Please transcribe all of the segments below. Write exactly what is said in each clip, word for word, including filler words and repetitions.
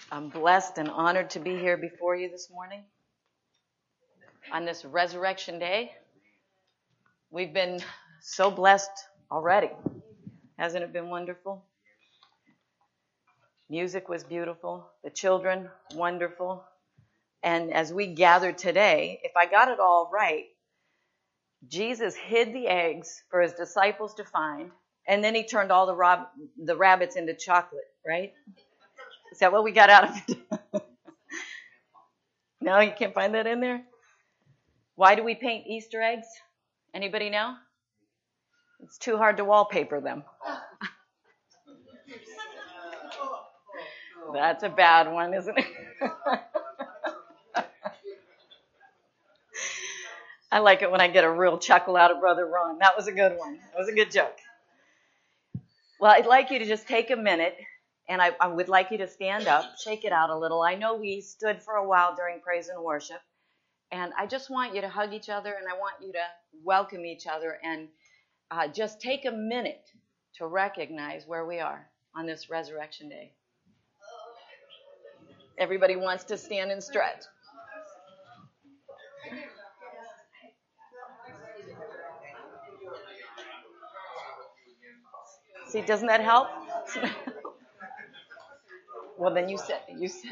I'm blessed and honored to be here before you this morning on this Resurrection Day. We've been so blessed already. Hasn't it been wonderful? Music was beautiful. The children, wonderful. And as we gathered today, if I got it all right, Jesus hid the eggs for his disciples to find, and then he turned all the, rob- the rabbits into chocolate, right? Is that what we got out of it? No, you can't find that in there? Why do we paint Easter eggs? Anybody know? It's too hard to wallpaper them. That's a bad one, isn't it? I like it when I get a real chuckle out of Brother Ron. That was a good one. That was a good joke. Well, I'd like you to just take a minute, and I, I would like you to stand up, shake it out a little. I know we stood for a while during praise and worship, and I just want you to hug each other, and I want you to welcome each other, and uh, just take a minute to recognize where we are on this Resurrection Day. Everybody wants to stand and stretch. See, doesn't that help? Well, then you sit. You sit.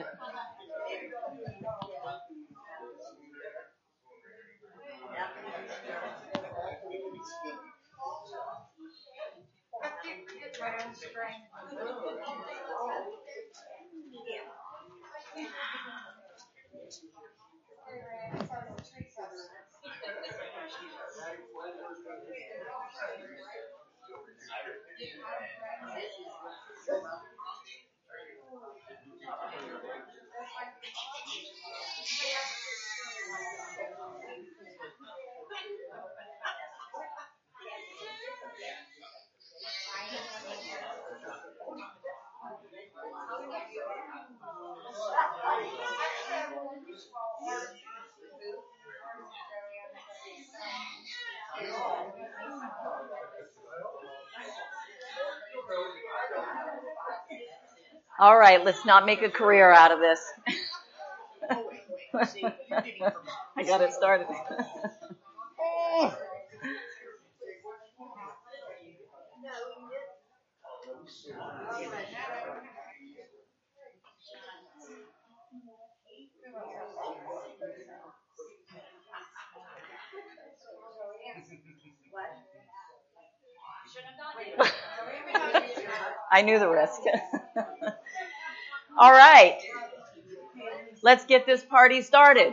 All right, let's not make a career out of this. I got it started. I knew the risk. All right. Let's get this party started.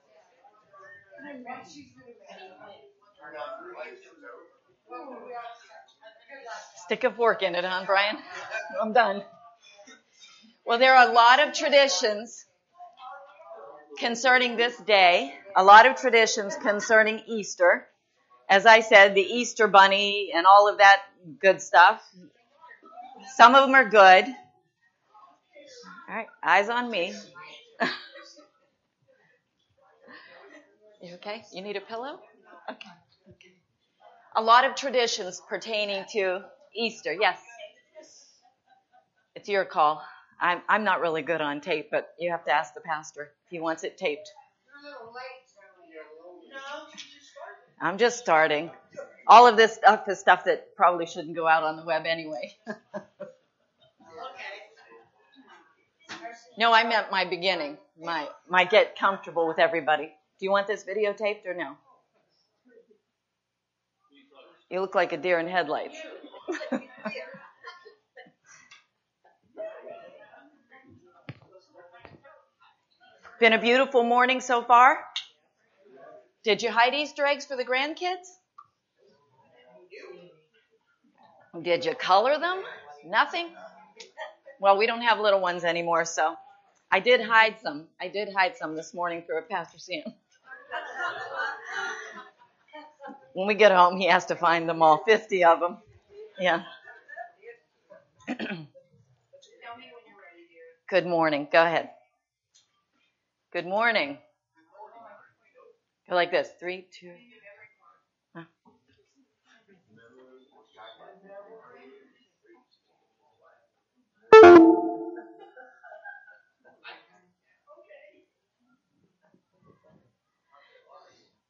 Stick a fork in it, huh, Brian? I'm done. Well, there are a lot of traditions concerning this day, a lot of traditions concerning Easter. As I said, the Easter bunny and all of that good stuff. Some of them are good. All right, eyes on me. You okay? You need a pillow? Okay. Okay. A lot of traditions pertaining to Easter. Yes. It's your call. I'm I'm not really good on tape, but you have to ask the pastor if he wants it taped. I'm just starting. All of this stuff is stuff that probably shouldn't go out on the web anyway. No, I meant my beginning, my my get comfortable with everybody. Do you want this videotaped or no? You look like a deer in headlights. Been a beautiful morning so far. Did you hide Easter eggs for the grandkids? Did you color them? Nothing? Well, we don't have little ones anymore, so I did hide some. I did hide some this morning for Pastor Sam. When we get home, he has to find them all, fifty of them. Yeah. Good morning. Go ahead. Good morning. Go like this. Three, two. Huh.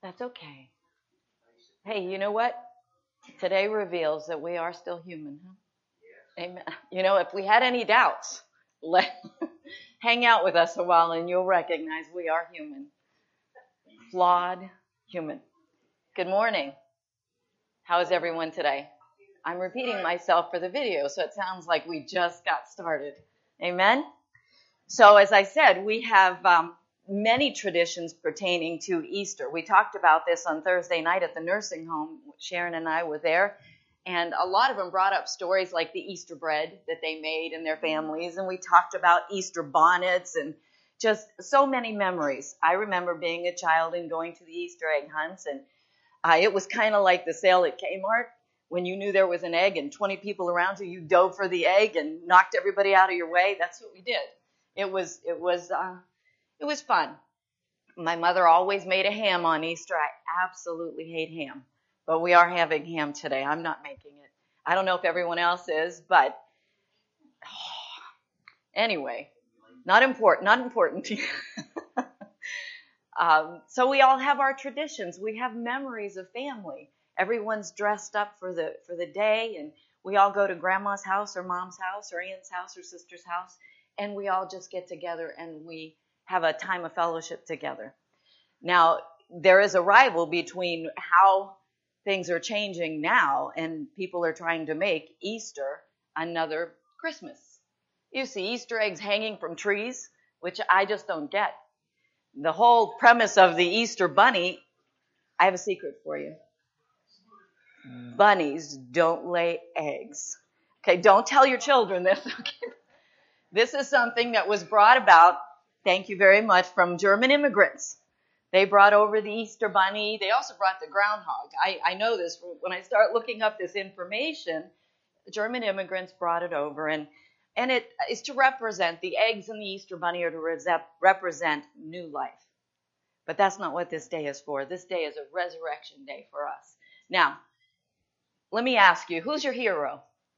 That's okay. Hey, you know what? Today reveals that we are still human. Huh? Amen. You know, if we had any doubts, let hang out with us a while and you'll recognize we are human. Flawed human. Good morning. How is everyone today? I'm repeating myself for the video, so it sounds like we just got started. Amen? So as I said, we have um, many traditions pertaining to Easter. We talked about this on Thursday night at the nursing home. Sharon and I were there. And a lot of them brought up stories like the Easter bread that they made in their families. And we talked about Easter bonnets and just so many memories. I remember being a child and going to the Easter egg hunts. And uh, it was kind of like the sale at Kmart. When you knew there was an egg and twenty people around you, you dove for the egg and knocked everybody out of your way. That's what we did. It was it was uh, it was fun. My mother always made a ham on Easter. I absolutely hate ham, but we are having ham today. I'm not making it. I don't know if everyone else is, but oh, anyway, not important. Not important. um, so we all have our traditions. We have memories of family. Everyone's dressed up for the for the day, and we all go to grandma's house or mom's house or aunt's house or sister's house. And we all just get together and we have a time of fellowship together. Now, there is a rival between how things are changing now and people are trying to make Easter another Christmas. You see Easter eggs hanging from trees, which I just don't get. The whole premise of the Easter bunny, I have a secret for you. Bunnies don't lay eggs. Okay, don't tell your children this, okay? This is something that was brought about, thank you very much, from German immigrants. They brought over the Easter bunny. They also brought the groundhog. I, I know this when I start looking up this information. The German immigrants brought it over, and and it is to represent the eggs in the Easter bunny are to represent new life. But that's not what this day is for. This day is a resurrection day for us. Now, let me ask you, who's your hero?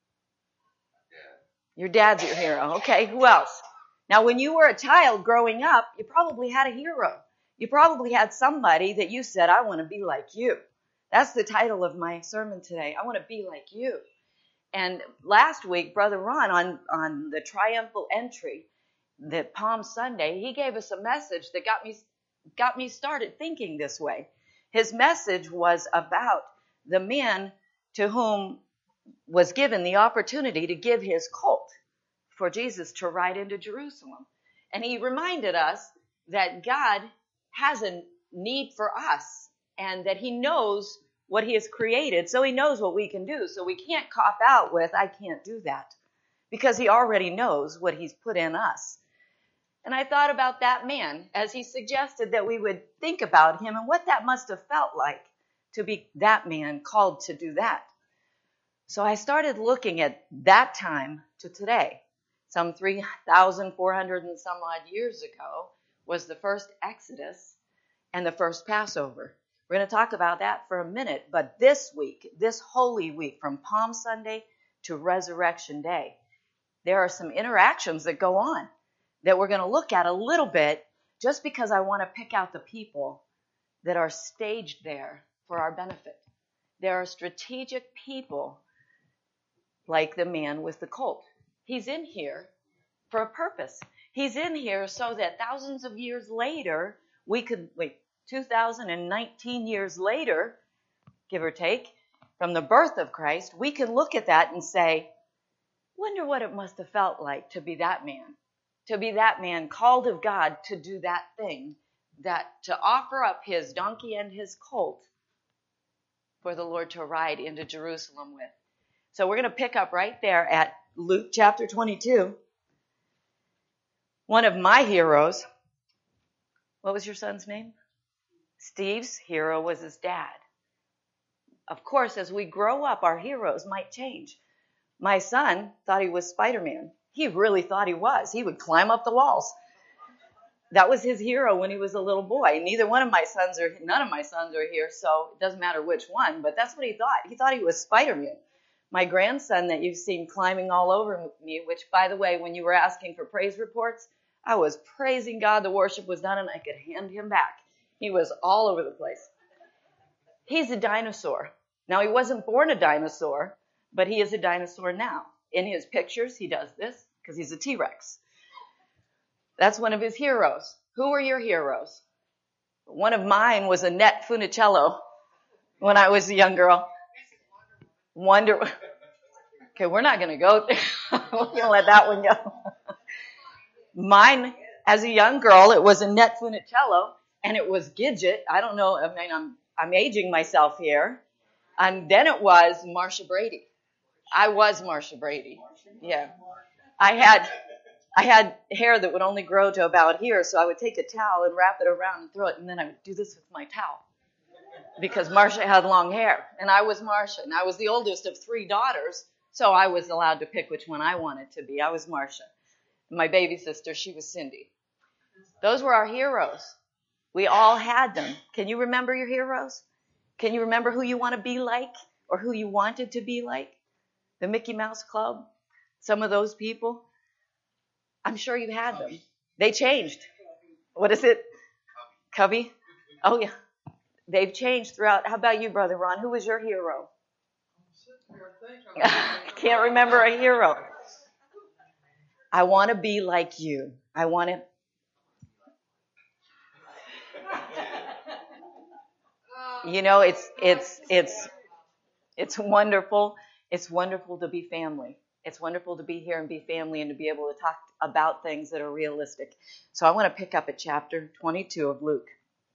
Your dad's your hero. Okay, who else? Now, when you were a child growing up, you probably had a hero. You probably had somebody that you said, I want to be like you. That's the title of my sermon today. I want to be like you. And last week, Brother Ron, on, on the triumphal entry, the Palm Sunday, he gave us a message that got me, got me started thinking this way. His message was about the man to whom was given the opportunity to give his colt for Jesus to ride into Jerusalem. And he reminded us that God has a need for us and that he knows what he has created, so he knows what we can do. So we can't cop out with, I can't do that, because he already knows what he's put in us. And I thought about that man as he suggested that we would think about him and what that must have felt like to be that man called to do that. So I started looking at that time to today. Some three thousand four hundred and some odd years ago was the first Exodus and the first Passover. We're going to talk about that for a minute. But this week, this Holy Week, from Palm Sunday to Resurrection Day, there are some interactions that go on that we're going to look at a little bit, just because I want to pick out the people that are staged there for our benefit. There are strategic people like the man with the colt. He's in here for a purpose. He's in here so that thousands of years later, we could, wait, two thousand nineteen years later, give or take, from the birth of Christ, we can look at that and say, wonder what it must have felt like to be that man, to be that man called of God to do that thing, that to offer up his donkey and his colt for the Lord to ride into Jerusalem with. So we're going to pick up right there at Luke chapter twenty-two. One of my heroes, what was your son's name? Steve's hero was his dad. Of course, as we grow up, our heroes might change. My son thought he was Spider-Man. He really thought he was. He would climb up the walls. That was his hero when he was a little boy. Neither one of my sons are, none of my sons are here, so it doesn't matter which one, but that's what he thought. He thought he was Spider-Man. My grandson that you've seen climbing all over me, which, by the way, when you were asking for praise reports, I was praising God the worship was done and I could hand him back. He was all over the place. He's a dinosaur. Now, he wasn't born a dinosaur, but he is a dinosaur now. In his pictures, he does this because he's a T-Rex. That's one of his heroes. Who are your heroes? One of mine was Annette Funicello when I was a young girl. Wonder. Okay, we're not going to go there. We're going to let that one go. Mine, as a young girl, it was Annette Funicello, and it was Gidget. I don't know. I mean, I'm I'm aging myself here. And then it was Marsha Brady. I was Marsha Brady. Yeah. I had I had hair that would only grow to about here, so I would take a towel and wrap it around and throw it, and then I would do this with my towel. Because Marsha had long hair, and I was Marsha, and I was the oldest of three daughters, so I was allowed to pick which one I wanted to be. I was Marsha. My baby sister, she was Cindy. Those were our heroes. We all had them. Can you remember your heroes? Can you remember who you want to be like or who you wanted to be like? The Mickey Mouse Club? Some of those people? I'm sure you had them. They changed. What is it? Cubby? Oh, yeah. They've changed throughout. How about you, Brother Ron? Who was your hero? Can't remember a hero. I want to be like you. I want to. You know, it's it's it's it's wonderful. It's wonderful to be family. It's wonderful to be here and be family and to be able to talk about things that are realistic. So I want to pick up at chapter twenty-two of Luke.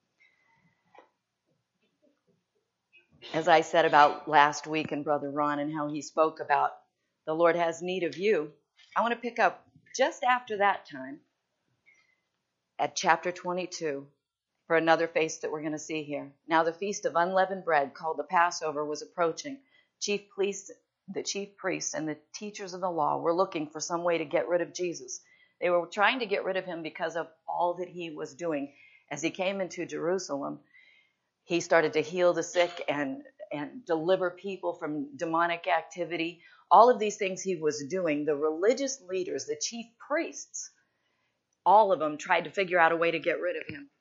As I said about last week and Brother Ron and how he spoke about the Lord has need of you, I want to pick up just after that time at chapter twenty-two for another feast that we're going to see here. Now the feast of unleavened bread called the Passover was approaching. Chief priests, the chief priests and the teachers of the law were looking for some way to get rid of Jesus. They were trying to get rid of him because of all that he was doing. As he came into Jerusalem, he started to heal the sick and, and deliver people from demonic activity. All of these things he was doing, the religious leaders, the chief priests, all of them tried to figure out a way to get rid of him.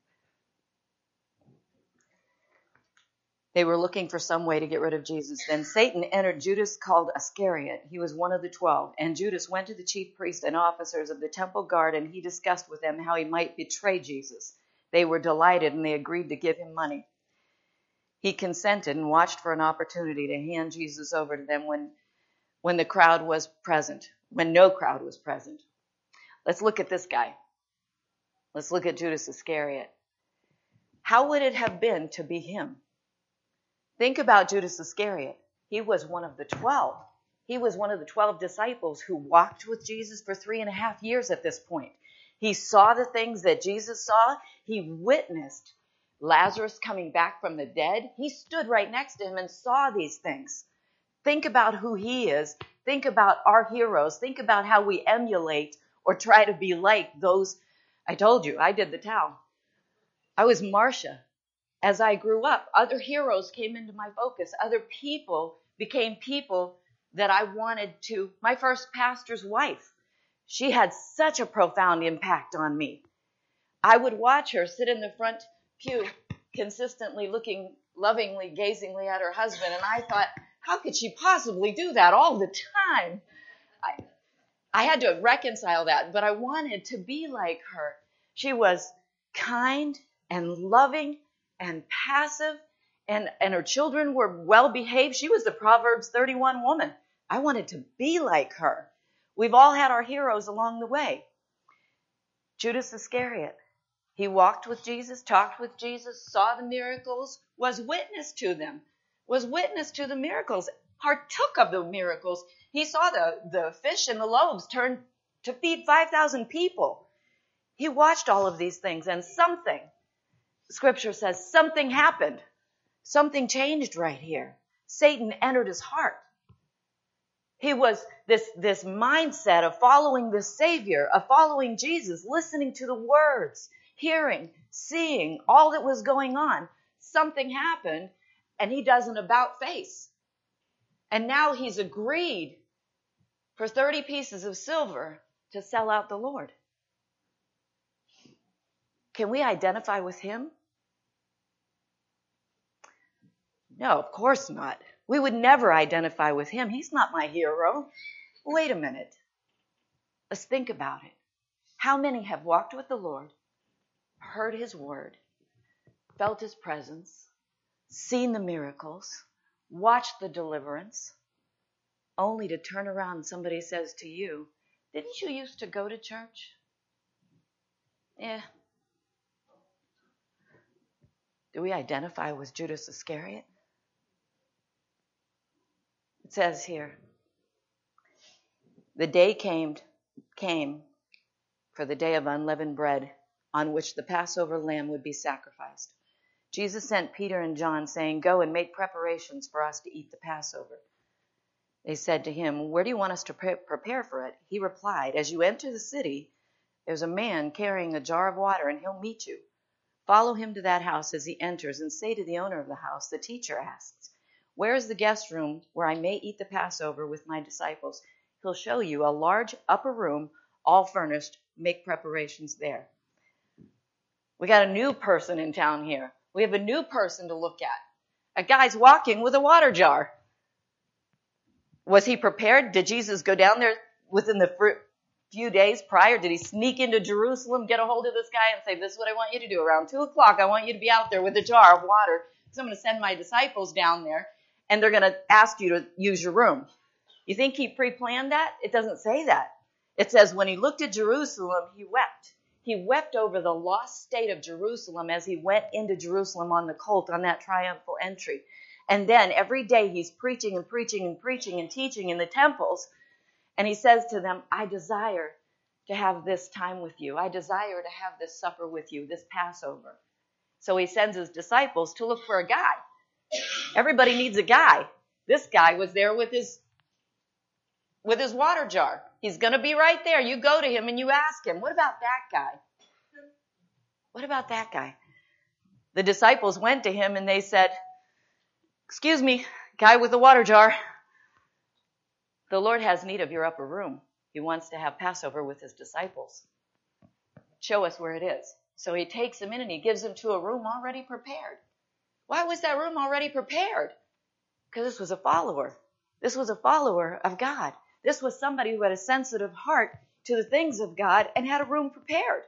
They were looking for some way to get rid of Jesus. Then Satan entered Judas called Iscariot. He was one of the twelve. And Judas went to the chief priests and officers of the temple guard, and he discussed with them how he might betray Jesus. They were delighted, and they agreed to give him money. He consented and watched for an opportunity to hand Jesus over to them when, when the crowd was present, when no crowd was present. Let's look at this guy. Let's look at Judas Iscariot. How would it have been to be him? Think about Judas Iscariot. He was one of the twelve. He was one of the twelve disciples who walked with Jesus for three and a half years at this point. He saw the things that Jesus saw. He witnessed Lazarus coming back from the dead. He stood right next to him and saw these things. Think about who he is. Think about our heroes. Think about how we emulate or try to be like those. I told you, I did the towel. I was Marsha. As I grew up, other heroes came into my focus. Other people became people that I wanted to. My first pastor's wife, she had such a profound impact on me. I would watch her sit in the front pew, consistently looking lovingly, gazingly at her husband, and I thought, how could she possibly do that all the time? I, I had to reconcile that, but I wanted to be like her. She was kind and loving and passive, and, and her children were well behaved. She was the Proverbs thirty-one woman. I wanted to be like her. We've all had our heroes along the way. Judas Iscariot. He walked with Jesus, talked with Jesus, saw the miracles, was witness to them, was witness to the miracles, partook of the miracles. He saw the, the fish and the loaves turn to feed five thousand people. He watched all of these things, and something, Scripture says, something happened. Something changed right here. Satan entered his heart. He was this, this mindset of following the Savior, of following Jesus, listening to the words, hearing, seeing all that was going on. Something happened, and he does an about face. And now he's agreed for thirty pieces of silver to sell out the Lord. Can we identify with him? No, of course not. We would never identify with him. He's not my hero. Wait a minute. Let's think about it. How many have walked with the Lord, heard his word, felt his presence, seen the miracles, watched the deliverance, only to turn around and somebody says to you, didn't you used to go to church? Yeah. Do we identify with Judas Iscariot? It says here, the day came, came for the day of unleavened bread, on which the Passover lamb would be sacrificed. Jesus sent Peter and John, saying, go and make preparations for us to eat the Passover. They said to him, where do you want us to pre- prepare for it? He replied, as you enter the city, there's a man carrying a jar of water, and he'll meet you. Follow him to that house as he enters, and say to the owner of the house, the teacher asks, where is the guest room where I may eat the Passover with my disciples? He'll show you a large upper room, all furnished. Make preparations there. We got a new person in town here. We have a new person to look at. A guy's walking with a water jar. Was he prepared? Did Jesus go down there within the few days prior? Did he sneak into Jerusalem, get a hold of this guy and say, this is what I want you to do. Around two o'clock, I want you to be out there with a jar of water because I'm going to send my disciples down there and they're going to ask you to use your room. You think he pre-planned that? It doesn't say that. It says when he looked at Jerusalem, he wept. He wept over the lost state of Jerusalem as he went into Jerusalem on the colt on that triumphal entry. And then every day he's preaching and preaching and preaching and teaching in the temples. And he says to them, I desire to have this time with you. I desire to have this supper with you, this Passover. So he sends his disciples to look for a guy. Everybody needs a guy. This guy was there with his with his water jar. He's going to be right there. You go to him and you ask him, what about that guy? What about that guy? The disciples went to him and they said, excuse me, guy with the water jar. The Lord has need of your upper room. He wants to have Passover with his disciples. Show us where it is. So he takes them in and he gives them to a room already prepared. Why was that room already prepared? Because this was a follower. This was a follower of God. This was somebody who had a sensitive heart to the things of God and had a room prepared.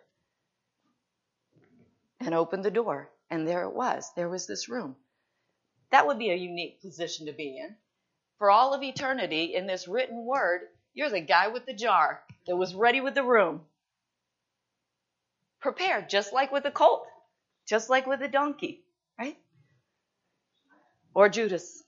And opened the door. And there it was. There was this room. That would be a unique position to be in. For all of eternity, in this written word, you're the guy with the jar that was ready with the room. Prepared, just like with the colt. Just like with the donkey. Right? Or Judas.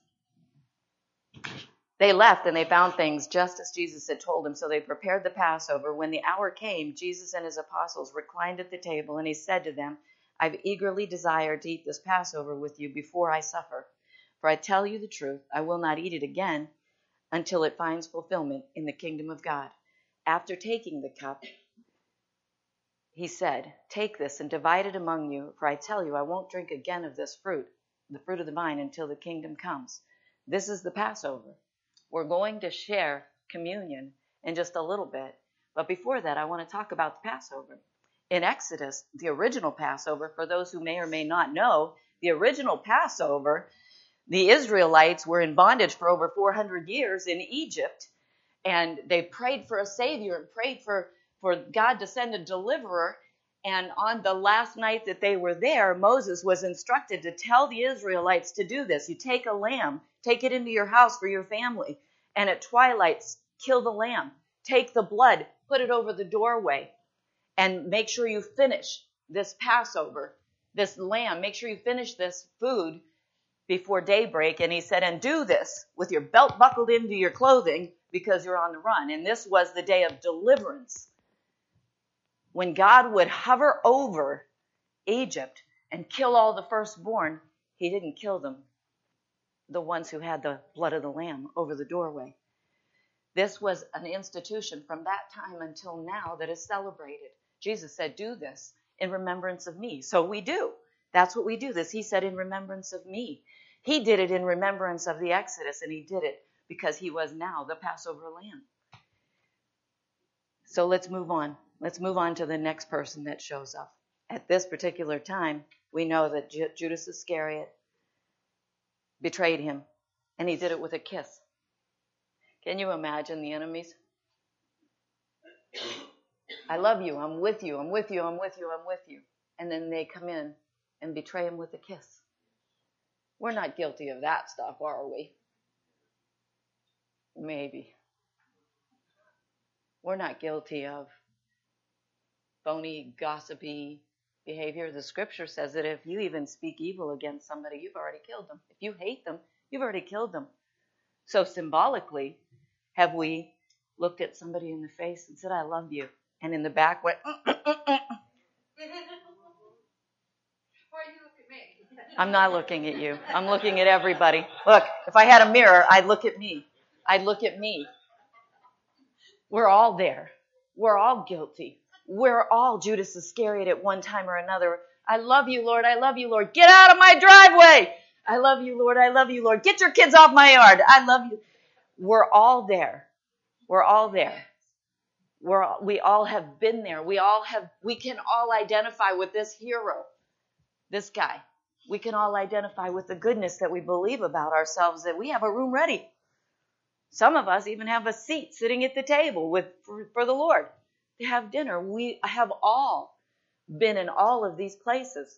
They left and they found things just as Jesus had told them. So they prepared the Passover. When the hour came, Jesus and his apostles reclined at the table, and he said to them, I've eagerly desired to eat this Passover with you before I suffer. For I tell you the truth, I will not eat it again until it finds fulfillment in the kingdom of God. After taking the cup, he said, take this and divide it among you, for I tell you, I won't drink again of this fruit, the fruit of the vine, until the kingdom comes. This is the Passover. We're going to share communion in just a little bit. But before that, I want to talk about the Passover. In Exodus, the original Passover, for those who may or may not know, the original Passover, the Israelites were in bondage for over four hundred years in Egypt, and they prayed for a Savior and prayed for, for God to send a deliverer. And on the last night that they were there, Moses was instructed to tell the Israelites to do this. You take a lamb, take it into your house for your family, and at twilight, kill the lamb. Take the blood, put it over the doorway, and make sure you finish this Passover, this lamb. Make sure you finish this food before daybreak. And he said, and do this with your belt buckled into your clothing because you're on the run. And this was the day of deliverance, when God would hover over Egypt and kill all the firstborn. He didn't kill them, the ones who had the blood of the lamb over the doorway. This was an institution from that time until now that is celebrated. Jesus said, do this in remembrance of me. So we do. That's what we do. This, he said, in remembrance of me. He did it in remembrance of the Exodus, and he did it because he was now the Passover lamb. So let's move on. Let's move on to the next person that shows up. At this particular time, we know that Judas Iscariot, betrayed him, and he did it with a kiss. Can you imagine the enemies? I love you, I'm with you, I'm with you, I'm with you, I'm with you. And then they come in and betray him with a kiss. We're not guilty of that stuff, are we? Maybe. We're not guilty of phony, gossipy behavior. The scripture says that if you even speak evil against somebody, you've already killed them. If you hate them, you've already killed them. So symbolically, have we looked at somebody in the face and said, I love you, and in the back went, mm, mm, mm, mm. I'm not looking at you. I'm looking at everybody. Look, if I had a mirror, I'd look at me. I'd look at me. We're all there. We're all guilty. We're all Judas Iscariot at one time or another. I love you, Lord. I love you, Lord. Get out of my driveway. I love you, Lord. I love you, Lord. Get your kids off my yard. I love you. We're all there. We're all there. We're, we all have been there. We all have, we can all identify with this hero, this guy. We can all identify with the goodness that we believe about ourselves, that we have a room ready. Some of us even have a seat sitting at the table with for, for the Lord to have dinner. We have all been in all of these places.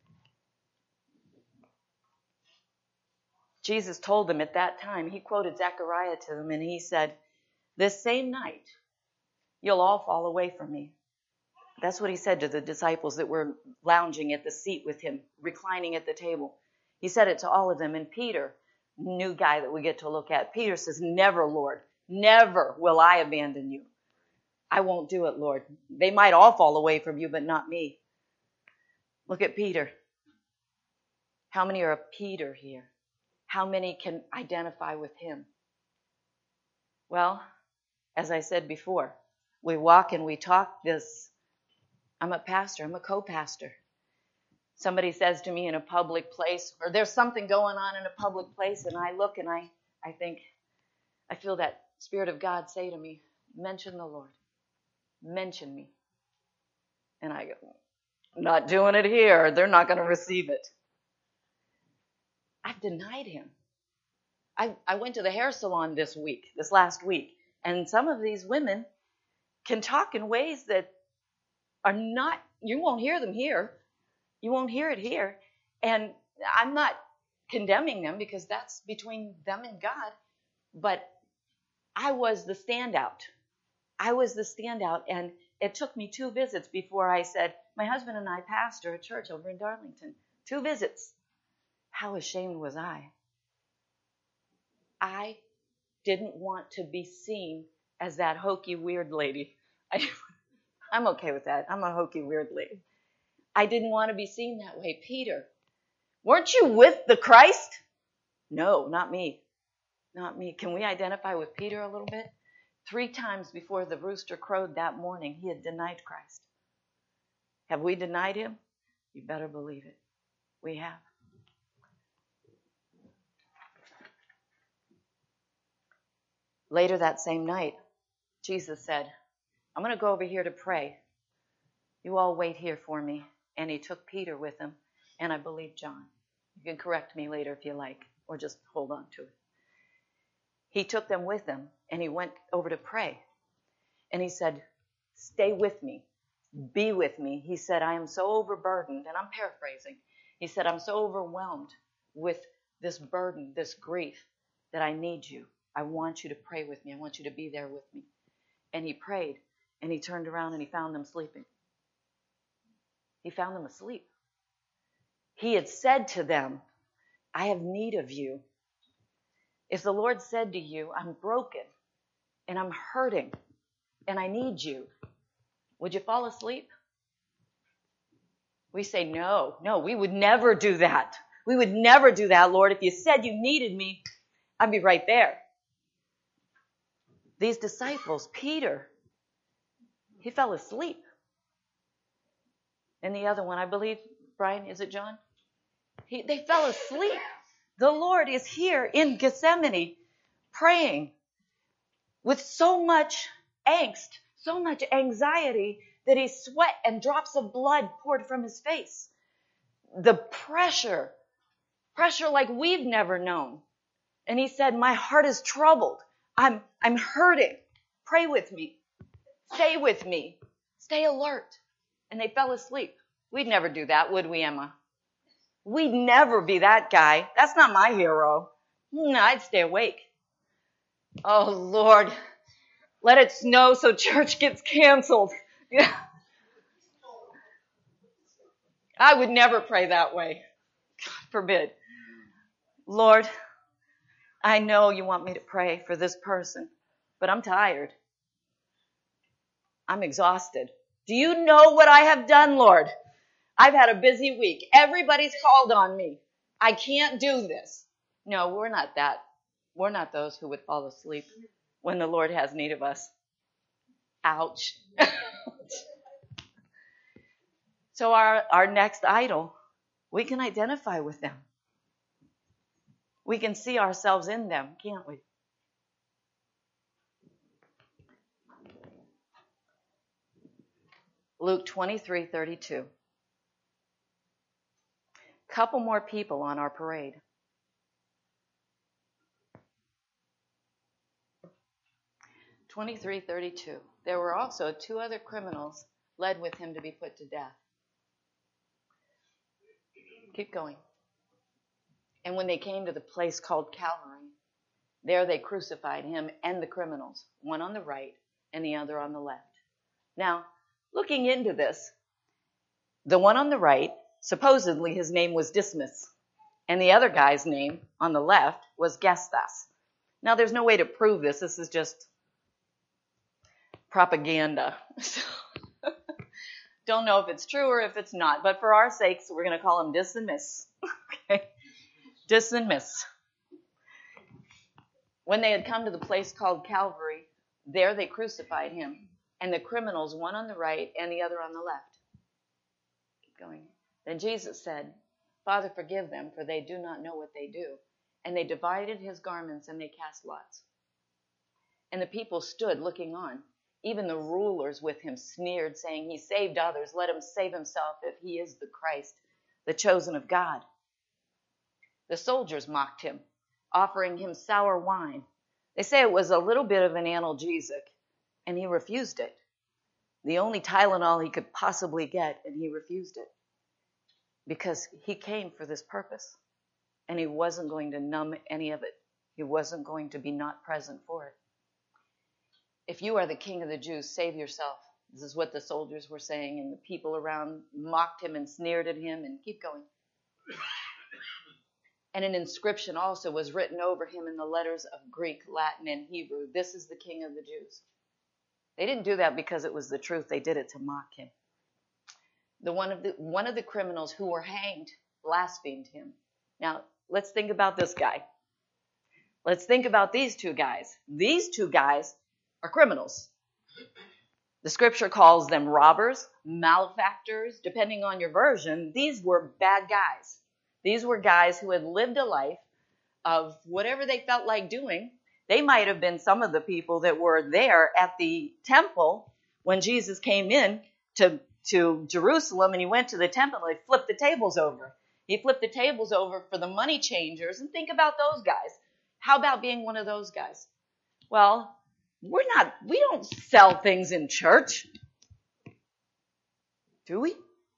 Jesus told them at that time, he quoted Zechariah to them, and he said, this same night, you'll all fall away from me. That's what he said to the disciples that were lounging at the seat with him, reclining at the table. He said it to all of them. And Peter, new guy that we get to look at, Peter says, never, Lord, never will I abandon you. I won't do it, Lord. They might all fall away from you, but not me. Look at Peter. How many are a Peter here? How many can identify with him? Well, as I said before, we walk and we talk this. I'm a pastor. I'm a co-pastor. Somebody says to me in a public place, or there's something going on in a public place, and I look and I, I think, I feel that Spirit of God say to me, mention the Lord. Mention me. And I go, I'm not doing it here. They're not going to receive it. I've denied him. I, I went to the hair salon this week, this last week, and some of these women can talk in ways that are not, you won't hear them here. You won't hear it here. And I'm not condemning them because that's between them and God. But I was the standout. I was the standout. And it took me two visits before I said, my husband and I pastor a church over in Darlington. Two visits. How ashamed was I? I didn't want to be seen as that hokey, weird lady. I, I'm okay with that. I'm a hokey, weird lady. I didn't want to be seen that way. Peter, weren't you with the Christ? No, not me. Not me. Can we identify with Peter a little bit? Three times before the rooster crowed that morning, he had denied Christ. Have we denied him? You better believe it. We have. Later that same night, Jesus said, I'm going to go over here to pray. You all wait here for me. And he took Peter with him, and I believe John. You can correct me later if you like, or just hold on to it. He took them with him, and he went over to pray. And he said, stay with me. Be with me. He said, I am so overburdened, and I'm paraphrasing. He said, I'm so overwhelmed with this burden, this grief, that I need you. I want you to pray with me. I want you to be there with me. And he prayed, and he turned around, and he found them sleeping. He found them asleep. He had said to them, I have need of you. If the Lord said to you, I'm broken and I'm hurting and I need you, would you fall asleep? We say, no, no, we would never do that. We would never do that, Lord. If you said you needed me, I'd be right there. These disciples, Peter, he fell asleep. And the other one, I believe, Brian, is it John? He, they fell asleep. The Lord is here in Gethsemane praying with so much angst, so much anxiety that he sweat and drops of blood poured from his face. The pressure Pressure like we've never known. And he said, my heart is troubled. I'm, I'm hurting. Pray with me. Stay with me. Stay alert. And they fell asleep. We'd never do that, would we, Emma? We'd never be that guy. That's not my hero. No, I'd stay awake. Oh, Lord, let it snow so church gets canceled. Yeah. I would never pray that way. God forbid. Lord, I know you want me to pray for this person, but I'm tired. I'm exhausted. Do you know what I have done, Lord? I've had a busy week. Everybody's called on me. I can't do this. No, we're not that. We're not those who would fall asleep when the Lord has need of us. Ouch. So our, our next idol, we can identify with them. We can see ourselves in them, can't we? Luke twenty-three thirty-two. Couple more people on our parade. twenty-three thirty-two. There were also two other criminals led with him to be put to death. Keep going. And when they came to the place called Calvary, there they crucified him and the criminals, one on the right and the other on the left. Now, looking into this, the one on the right, supposedly his name was Dismas, and the other guy's name on the left was Gestas. Now, there's no way to prove this. This is just propaganda. Don't know if it's true or if it's not, but for our sakes, we're going to call him Dismas. Okay? Dismas. When they had come to the place called Calvary, there they crucified him, and the criminals, one on the right and the other on the left. Keep going. Then Jesus said, Father, forgive them, for they do not know what they do. And they divided his garments, and they cast lots. And the people stood looking on. Even the rulers with him sneered, saying, He saved others. Let him save himself if he is the Christ, the chosen of God. The soldiers mocked him, offering him sour wine. They say it was a little bit of an analgesic, and he refused it. The only Tylenol he could possibly get, and he refused it. Because he came for this purpose, and he wasn't going to numb any of it. He wasn't going to be not present for it. If you are the king of the Jews, save yourself. This is what the soldiers were saying, and the people around mocked him and sneered at him, and keep going. And an inscription also was written over him in the letters of Greek, Latin, and Hebrew. This is the king of the Jews. They didn't do that because it was the truth. They did it to mock him. The one of the one of the criminals who were hanged blasphemed him. Now, let's think about this guy. Let's think about these two guys. These two guys are criminals. The scripture calls them robbers, malefactors, depending on your version. These were bad guys. These were guys who had lived a life of whatever they felt like doing. They might have been some of the people that were there at the temple when Jesus came in to, to Jerusalem, and he went to the temple and he flipped the tables over. He flipped the tables over for the money changers. And think about those guys. How about being one of those guys? Well, we're not, we don't sell things in church. Do we?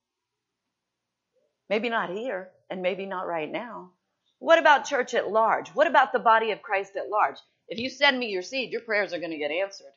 Maybe not here, and maybe not right now. What about church at large? What about the body of Christ at large? If you send me your seed, your prayers are going to get answered.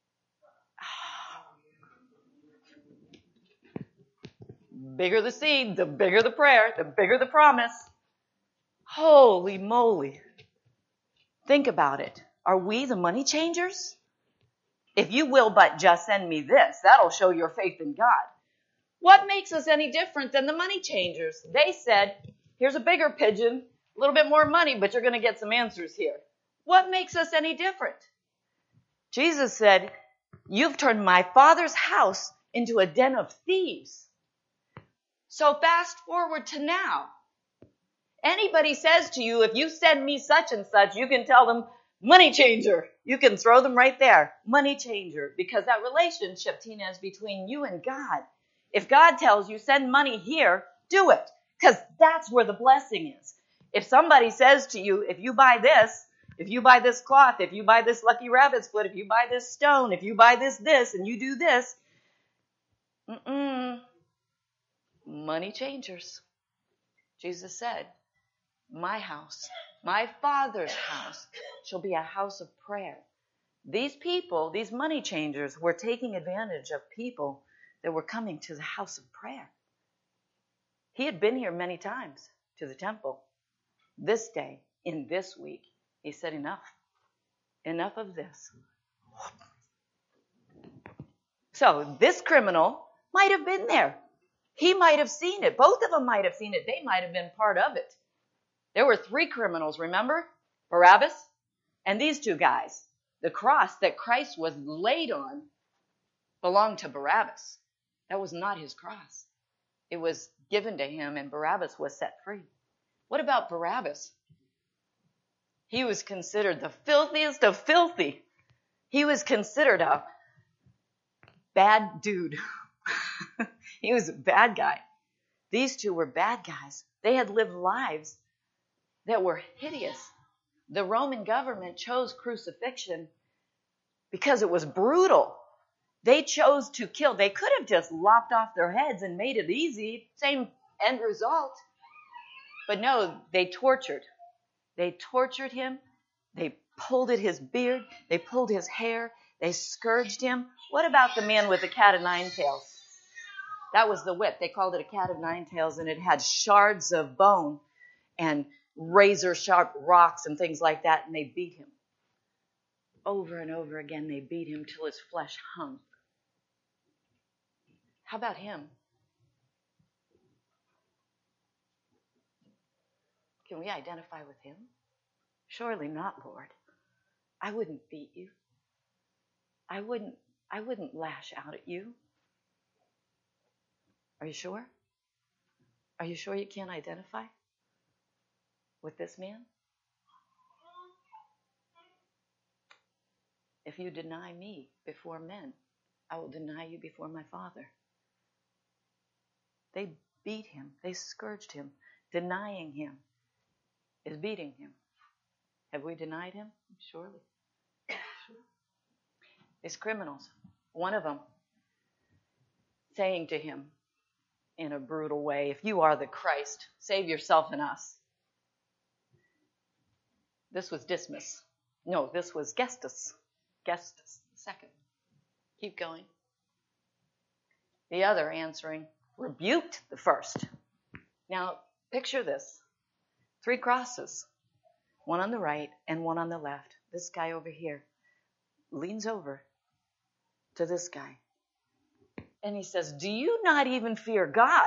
Bigger the seed, the bigger the prayer, the bigger the promise. Holy moly. Think about it. Are we the money changers? If you will but just send me this, that'll show your faith in God. What makes us any different than the money changers? They said, here's a bigger pigeon, a little bit more money, but you're going to get some answers here. What makes us any different? Jesus said, you've turned my Father's house into a den of thieves. So fast forward to now. Anybody says to you, if you send me such and such, you can tell them, money changer. You can throw them right there. Money changer. Because that relationship, Tina, is between you and God. If God tells you, send money here, do it. Because that's where the blessing is. If somebody says to you, if you buy this, if you buy this cloth, if you buy this lucky rabbit's foot, if you buy this stone, if you buy this this, and you do this, mm-mm, money changers. Jesus said, my house, my Father's house shall be a house of prayer. These people, these money changers, were taking advantage of people that were coming to the house of prayer. He had been here many times to the temple. This day, in this week, he said, enough. Enough of this. So this criminal might have been there. He might have seen it. Both of them might have seen it. They might have been part of it. There were three criminals, remember? Barabbas and these two guys. The cross that Christ was laid on belonged to Barabbas. That was not his cross. It was given to him, and Barabbas was set free. What about Barabbas? He was considered the filthiest of filthy. He was considered a bad dude. He was a bad guy. These two were bad guys. They had lived lives that were hideous. The Roman government chose crucifixion because it was brutal. They chose to kill. They could have just lopped off their heads and made it easy. Same end result. But no, they tortured. They tortured him. They pulled at his beard. They pulled his hair. They scourged him. What about the man with the cat of nine tails? That was the whip. They called it a cat of nine tails, and it had shards of bone and razor sharp rocks and things like that, and they beat him. Over and over again, they beat him till his flesh hung. How about him? Can we identify with him? Surely not, Lord. I wouldn't beat you. I wouldn't, I wouldn't lash out at you. Are you sure? Are you sure you can't identify with this man? If you deny me before men, I will deny you before my Father. They beat him. They scourged him. Denying him is beating him. Have we denied him? Surely. Sure. These criminals, one of them saying to him in a brutal way, if you are the Christ, save yourself and us. This was Dismas. No, this was Gestus. Gestus, second. Keep going. The other answering rebuked the first. Now, picture this. Three crosses. One on the right and one on the left. This guy over here leans over to this guy. And he says, do you not even fear God?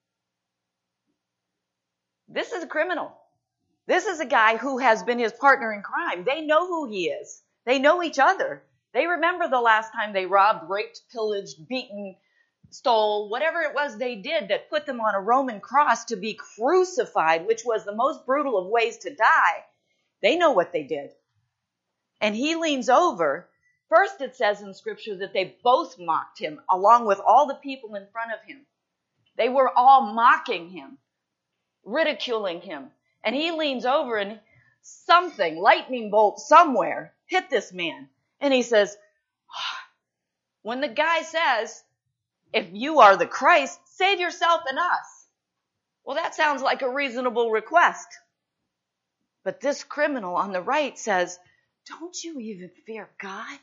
This is a criminal. This is a guy who has been his partner in crime. They know who he is. They know each other. They remember the last time they robbed, raped, pillaged, beaten, stole, whatever it was they did that put them on a Roman cross to be crucified, which was the most brutal of ways to die. They know what they did. And he leans over. First, it says in Scripture that they both mocked him, along with all the people in front of him. They were all mocking him, ridiculing him. And he leans over and something, lightning bolt somewhere, hit this man. And he says, when the guy says, if you are the Christ, save yourself and us. Well, that sounds like a reasonable request. But this criminal on the right says, don't you even fear God?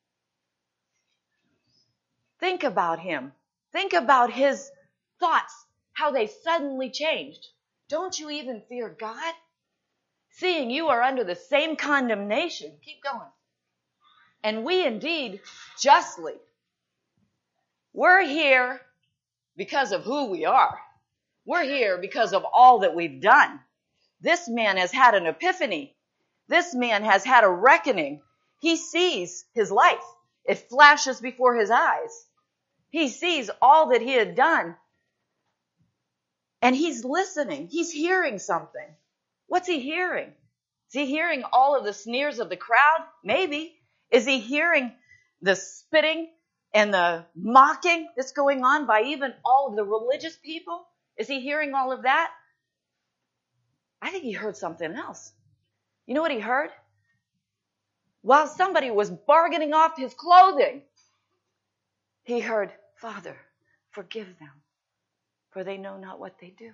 Think about him. Think about his thoughts, how they suddenly changed. Don't you even fear God? Seeing you are under the same condemnation. Keep going. And we indeed justly. We're here because of who we are. We're here because of all that we've done. This man has had an epiphany. This man has had a reckoning. He sees his life. It flashes before his eyes. He sees all that he had done. And he's listening. He's hearing something. What's he hearing? Is he hearing all of the sneers of the crowd? Maybe. Is he hearing the spitting and the mocking that's going on by even all of the religious people? Is he hearing all of that? I think he heard something else. You know what he heard? While somebody was bargaining off his clothing, he heard, Father, forgive them, for they know not what they do.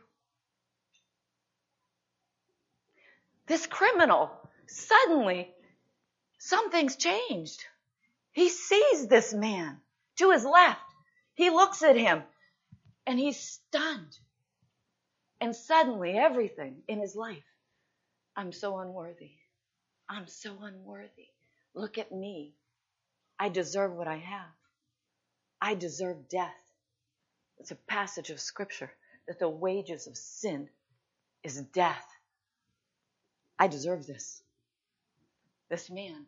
This criminal, suddenly, something's changed. He sees this man to his left. He looks at him, and he's stunned. And suddenly, everything in his life, I'm so unworthy. I'm so unworthy. Look at me. I deserve what I have. I deserve death. It's a passage of Scripture that the wages of sin is death. I deserve this. This man,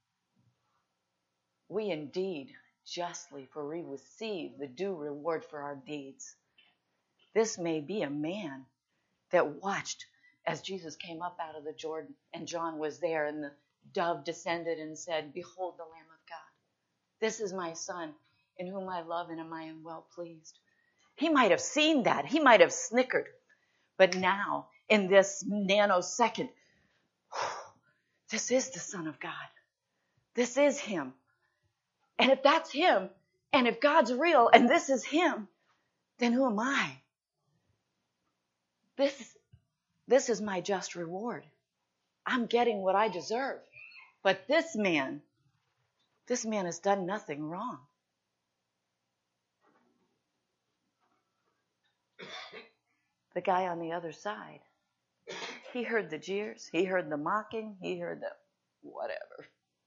we indeed justly, for we receive the due reward for our deeds. This may be a man that watched as Jesus came up out of the Jordan and John was there and the dove descended and said, Behold the Lamb of God. This is my son in whom I love and am I am well pleased. He might have seen that. He might have snickered. But now, in this nanosecond, this is the Son of God. This is him. And if that's him, and if God's real, and this is him, then who am I? This, this is my just reward. I'm getting what I deserve. But this man, this man has done nothing wrong. The guy on the other side, he heard the jeers, he heard the mocking, he heard the whatever.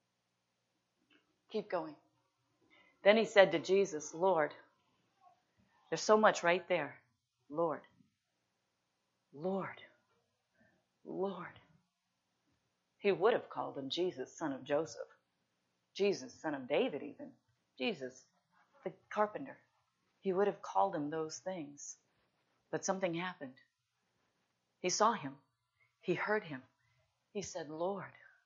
Keep going. Then he said to Jesus, Lord, there's so much right there. Lord, Lord, Lord. He would have called him Jesus, son of Joseph. Jesus, son of David even. Jesus, the carpenter. He would have called him those things. But something happened. He saw him. He heard him. He said, Lord.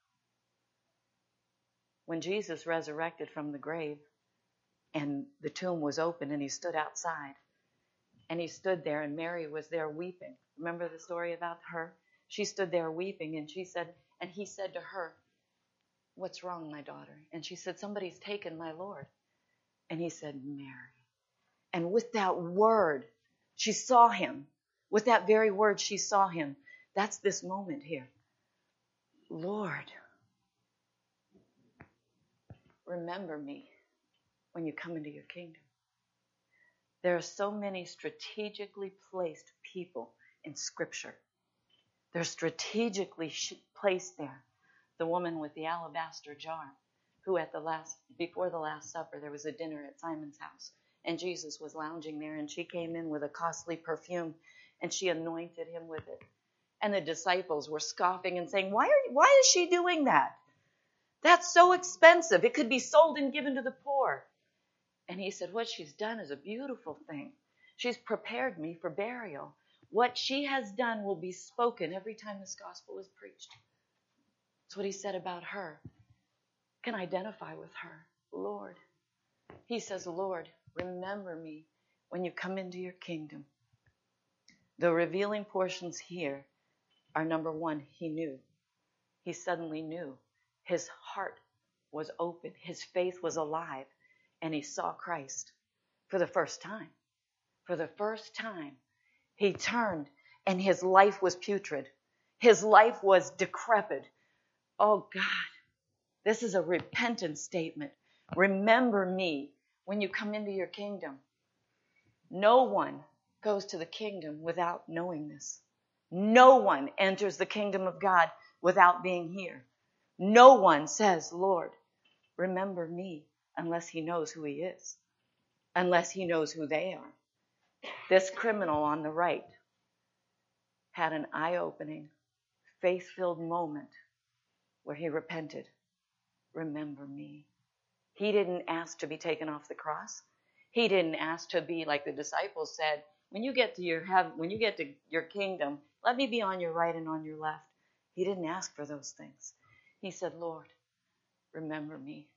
When Jesus resurrected from the grave and the tomb was open and he stood outside and he stood there and Mary was there weeping. Remember the story about her? She stood there weeping and she said, and he said to her, what's wrong, my daughter? And she said, somebody's taken my Lord. And he said, Mary. And with that word, she saw him. With that very word, she saw him. That's this moment here. Lord, remember me when you come into your kingdom. There are so many strategically placed people in Scripture. They're strategically placed there. The woman with the alabaster jar, who at the last, before the Last Supper, there was a dinner at Simon's house. And Jesus was lounging there, and she came in with a costly perfume, and she anointed him with it. And the disciples were scoffing and saying, why are, why is she doing that? That's so expensive. It could be sold and given to the poor. And he said, what she's done is a beautiful thing. She's prepared me for burial. What she has done will be spoken every time this gospel is preached. That's what he said about her. I can identify with her. Lord. He says, Lord, remember me when you come into your kingdom. The revealing portions here are, number one, he knew. He suddenly knew. His heart was open. His faith was alive. And he saw Christ for the first time. For the first time, he turned and his life was putrid. His life was decrepit. Oh God, this is a repentant statement. Remember me when you come into your kingdom. No one goes to the kingdom without knowing this. No one enters the kingdom of God without being here. No one says, Lord, remember me, unless he knows who he is, unless he knows who they are. This criminal on the right had an eye-opening, faith-filled moment where he repented. Remember me. He didn't ask to be taken off the cross. He didn't ask to be like the disciples said, when you get to your heaven, when you get to your kingdom, let me be on your right and on your left. He didn't ask for those things. He said, Lord, remember me.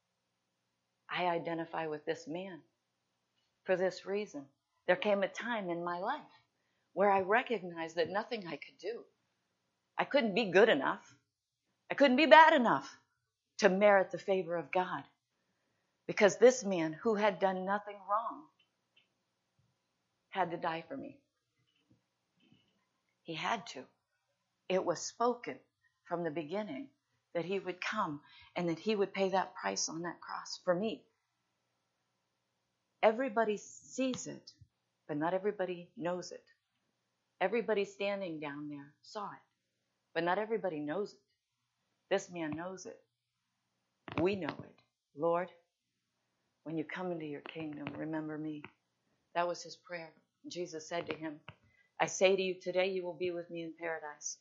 I identify with this man for this reason. There came a time in my life where I recognized that nothing I could do I couldn't be good enough. I couldn't be bad enough to merit the favor of God. Because this man who had done nothing wrong had to die for me. He had to. It was spoken from the beginning that he would come and that he would pay that price on that cross for me. Everybody sees it, but not everybody knows it. Everybody standing down there saw it, but not everybody knows it. This man knows it. We know it. Lord, when you come into your kingdom, remember me. That was his prayer. Jesus said to him, I say to you today, you will be with me in paradise.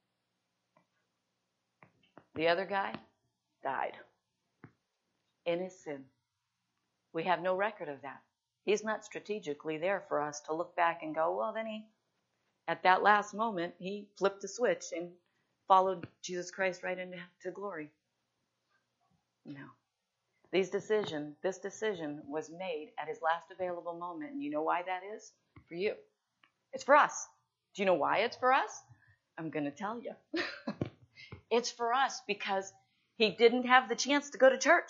The other guy died in his sin. We have no record of that. He's not strategically there for us to look back and go, well, then he, at that last moment, he flipped the switch and followed Jesus Christ right into to glory. No. These decision, this decision was made at his last available moment. And you know why that is? For you. It's for us. Do you know why it's for us? I'm going to tell you. It's for us because he didn't have the chance to go to church.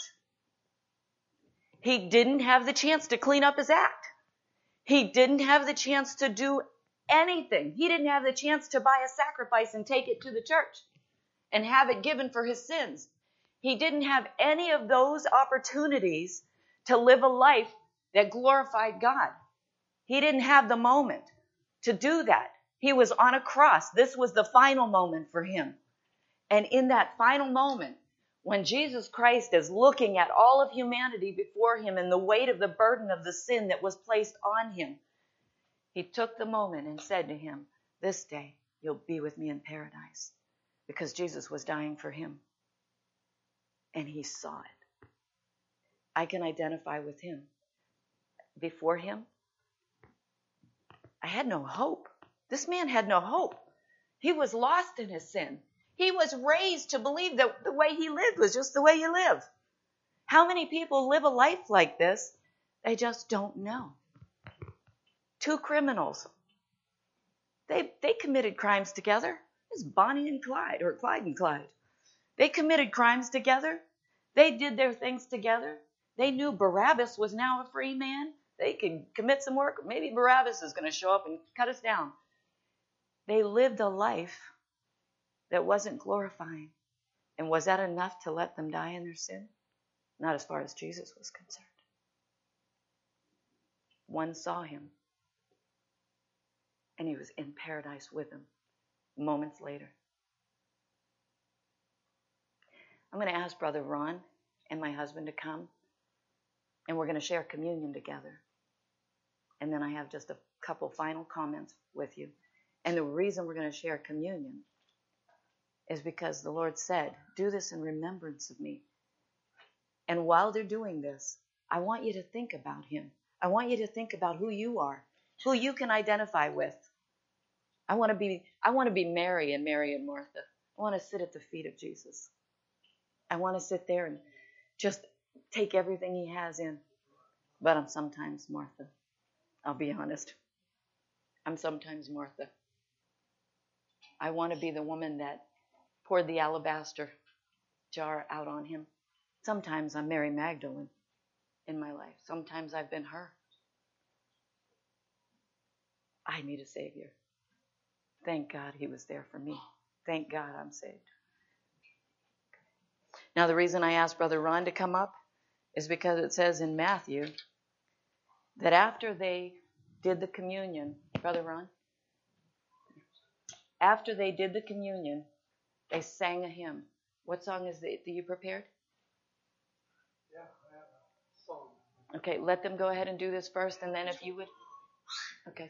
He didn't have the chance to clean up his act. He didn't have the chance to do anything. He didn't have the chance to buy a sacrifice and take it to the church and have it given for his sins. He didn't have any of those opportunities to live a life that glorified God. He didn't have the moment to do that. He was on a cross. This was the final moment for him. And in that final moment, when Jesus Christ is looking at all of humanity before him and the weight of the burden of the sin that was placed on him, he took the moment and said to him, this day you'll be with me in paradise, because Jesus was dying for him. And he saw it. I can identify with him. Before him, I had no hope. This man had no hope. He was lost in his sin. He was raised to believe that the way he lived was just the way you live. How many people live a life like this? They just don't know. Two criminals. They, they committed crimes together. It's Bonnie and Clyde, or Clyde and Clyde. They committed crimes together. They did their things together. They knew Barabbas was now a free man. They could commit some work. Maybe Barabbas is going to show up and cut us down. They lived a life that wasn't glorifying. And was that enough to let them die in their sin? Not as far as Jesus was concerned. One saw him, and he was in paradise with him moments later. I'm going to ask Brother Ron and my husband to come, and we're going to share communion together. And then I have just a couple final comments with you. And the reason we're going to share communion is because the Lord said, do this in remembrance of me. And while they're doing this, I want you to think about him. I want you to think about who you are, who you can identify with. I want to be, I want to be Mary and Mary and Martha. I want to sit at the feet of Jesus. I want to sit there and just take everything he has in. But I'm sometimes Martha. I'll be honest. I'm sometimes Martha. I want to be the woman that poured the alabaster jar out on him. Sometimes I'm Mary Magdalene in my life. Sometimes I've been her. I need a Savior. Thank God he was there for me. Thank God I'm saved. Now, the reason I asked Brother Ron to come up is because it says in Matthew that after they did the communion, Brother Ron, after they did the communion, they sang a hymn. What song is it that you prepared? Yeah, I have a song. Okay, let them go ahead and do this first, and then if you would. Okay.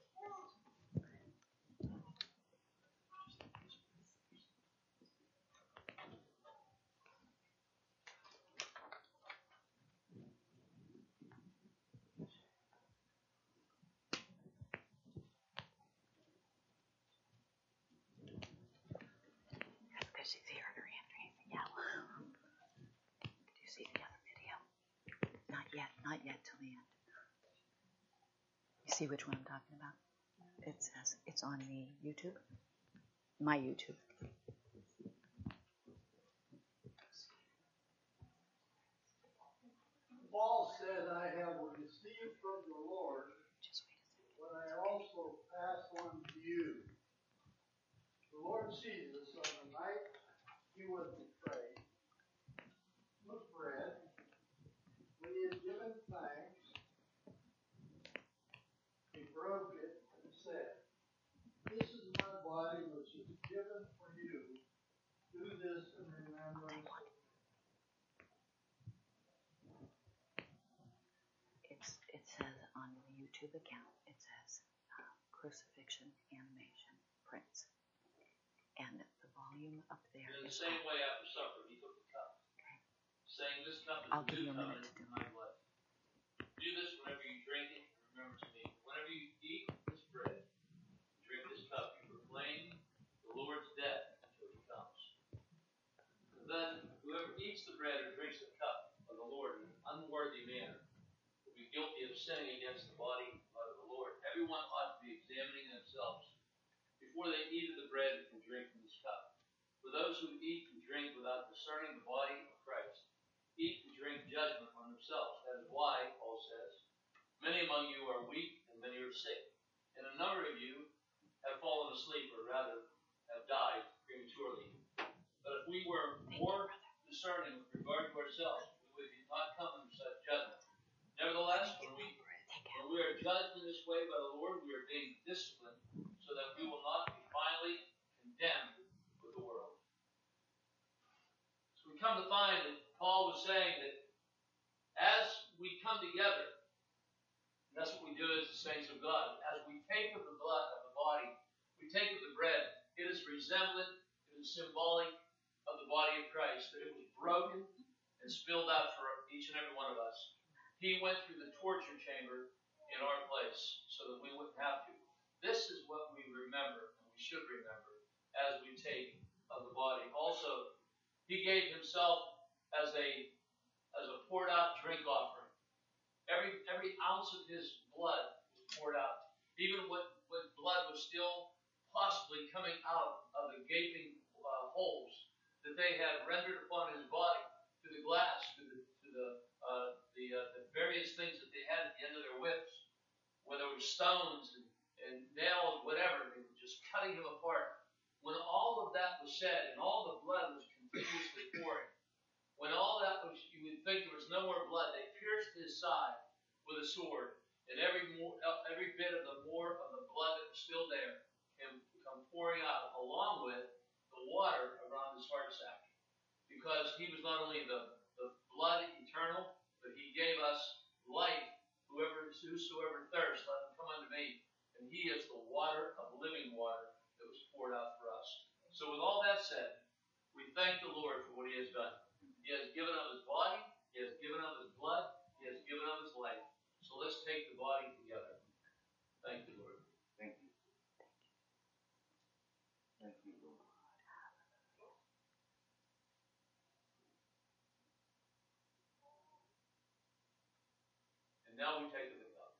That's because she's here and her hand raised. Yeah. Did you see the other video? Not yet. Not yet till the end. You see which one I'm talking about? It says it's on the YouTube. my YouTube. Paul said, I have received from the Lord what I also pass on to you. The Lord Jesus, on the night he was betrayed, took bread. When he had given thanks, he broke it and said, this is my body which is given for you. Do this in remembrance of me. It's, it says on the YouTube account, it says uh, crucifixion animation prints. And the volume up there. In the is same off. way after supper, he took the cup, Okay. saying, this cup is I'll the give new you a minute covenant to do in my blood. Do this whenever you drink it in remembrance of me. Whenever you eat this bread, drink this cup, you proclaim the Lord's death until he comes. And then whoever eats the bread or drinks the cup of the Lord in an unworthy manner will be guilty of sinning against the body and blood of the Lord. Everyone ought to be examining themselves before they eat of the bread and drink from this cup. For those who eat and drink without discerning the body of Christ, eat and drink judgment on themselves. That is why, Paul says, many among you are weak and many are sick. And a number of you have fallen asleep, or rather, have died prematurely. But if we were more discerning with regard to ourselves, we would not come into such judgment. Nevertheless, when we, when we are judged in this way by the Lord, we are being disciplined so that we will not be finally condemned with the world. So we come to find that Paul was saying that as we come together, and that's what we do as the saints of God, as we take of the blood of the body, we take of the bread, it is resemblant, it is symbolic of the body of Christ, that it was broken and spilled out for each and every one of us. He went through the torture chamber in our place so that we wouldn't have to. This is what we remember, and we should remember, as we take of the body. Also, he gave himself as a as a poured out drink offering. Every every ounce of his blood was poured out. Even when, when blood was still possibly coming out of the gaping uh, holes that they had rendered upon his body through the glass, through the through the uh, the, uh, the various things that they had at the end of their whips, whether it was stones and, and nails, whatever, they were just cutting him apart. When all of that was said and all the blood was continuously pouring, when all that was, you would think there was no more blood, they pierced his side with a sword, and every more, every bit of the more of the blood that was still there came come pouring out, along with the water around his heart sac. Because he was not only the, the blood eternal, but he gave us life. Whoever, whosoever thirsts, let him come unto me. And he is the water of living water that was poured out for us. So with all that said, we thank the Lord for what he has done. He has given of his body, he has given of his blood, he has given of his life. So let's take the body together. Thank you, Lord. Thank you. Thank you, Lord. And now we take the cup.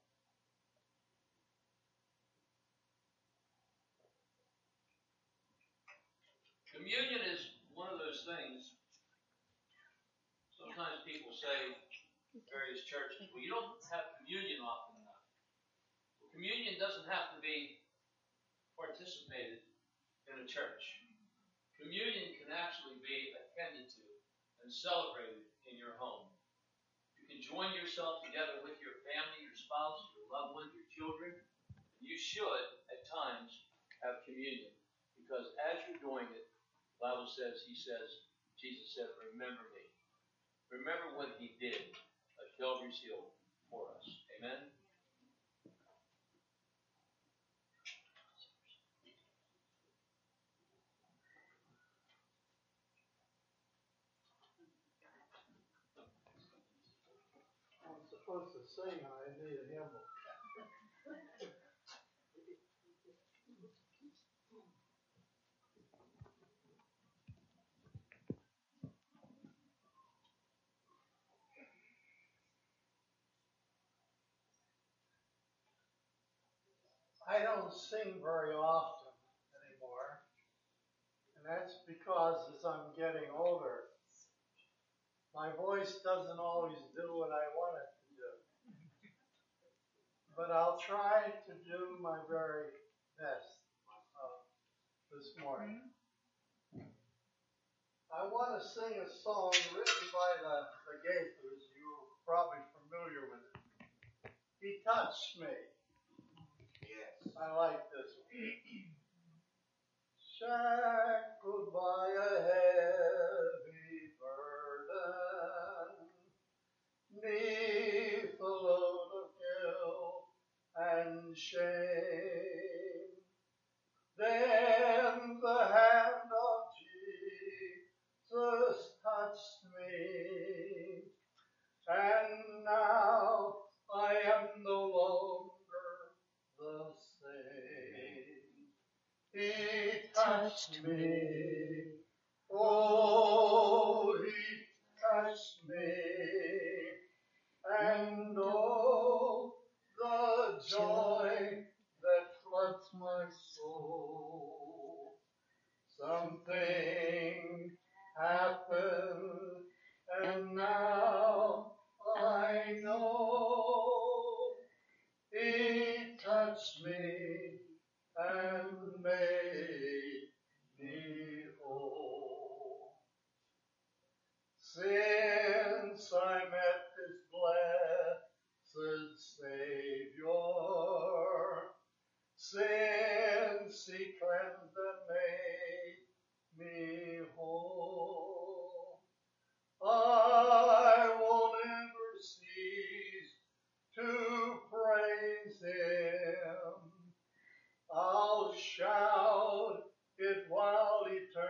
Communion is one of those things. Sometimes people say, various churches, well, you don't have communion often enough. Well, communion doesn't have to be participated in a church. Communion can actually be attended to and celebrated in your home. You can join yourself together with your family, your spouse, your loved one, your children. You should, at times, have communion. Because as you're doing it, the Bible says, he says, Jesus said, remember me. Remember what he did at Calvary's Hill for us. Amen? I'm supposed to sing, I need a hymn. I don't sing very often anymore. And that's because as I'm getting older, my voice doesn't always do what I want it to do. But I'll try to do my very best uh, this morning. I want to sing a song written by the, the Gaithers. You're probably familiar with it. He Touched Me. Yes. I like this one. Shackled by a heavy burden, 'neath a load of guilt and shame, then the hand of Jesus touched me, and now I am no longer the same. He touched me, oh, he touched me, and oh, the joy that floods my soul. Something happened, and now I know he touched me and made me whole. Since I met this blessed Savior, since he cleansed and made me whole, I will never cease to praise him. I'll shout it while eternity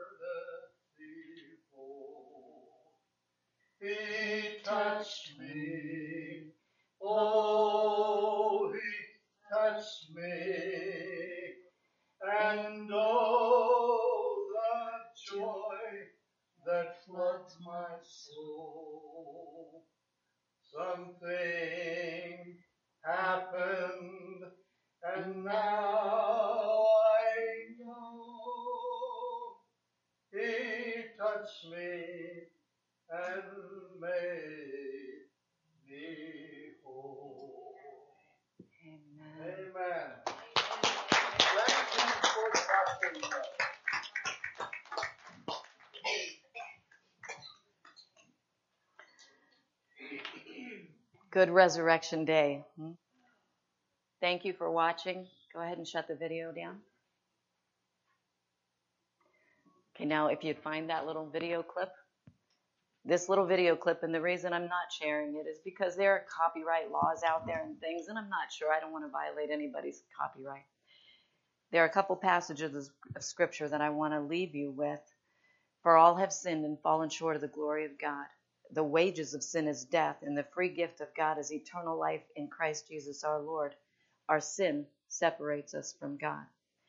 falls. He touched me, oh, he touched me, and oh, the joy that floods my soul. Something happened, and now I know he touched me and made me whole. Amen. Amen. Thank you for touching me. Good Resurrection Day. Hmm? Thank you for watching. Go ahead and shut the video down. Okay, now if you'd find that little video clip, this little video clip, and the reason I'm not sharing it is because there are copyright laws out there and things, and I'm not sure. I don't want to violate anybody's copyright. There are a couple passages of scripture that I want to leave you with. For all have sinned and fallen short of the glory of God. The wages of sin is death, and the free gift of God is eternal life in Christ Jesus our Lord. Our sin separates us from God.